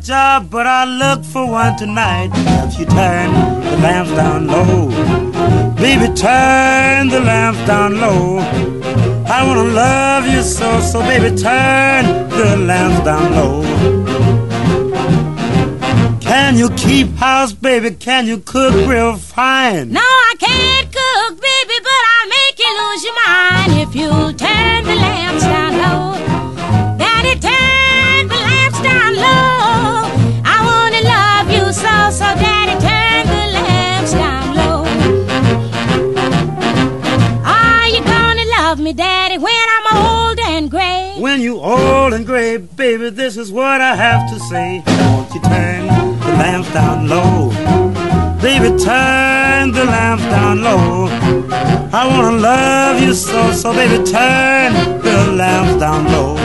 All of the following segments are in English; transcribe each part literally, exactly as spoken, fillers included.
job, but I look for one tonight. If you turn the lamps down low, baby, turn the lamps down low. I wanna love you so, so baby, turn the lamps down low. Can you keep house, baby? Can you cook real fine? No, I can't cook, baby, but I'll make you lose your mind if you turn the lamps down low. Daddy, turn the lamps down low. I wanna love you so, so daddy, turn the lamps down low. Are you gonna love me, daddy, when I'm old and gray? When you old and gray, baby, this is what I have to say. Won't you turn the lamps down low? Baby, turn the lamps down low. I wanna love you so, so baby, turn the lamps down low.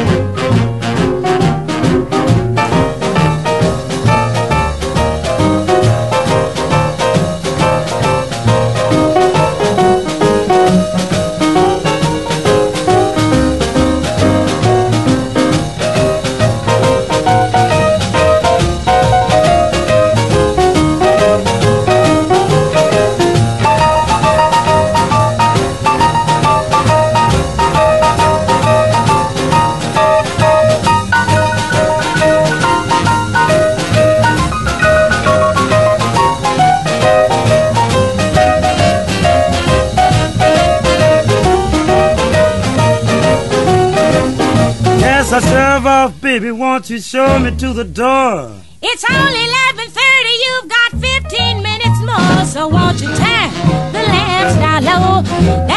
I serve off, baby, won't you show me to the door? It's only eleven thirty, you've got fifteen minutes more, so won't you turn the lamps down low?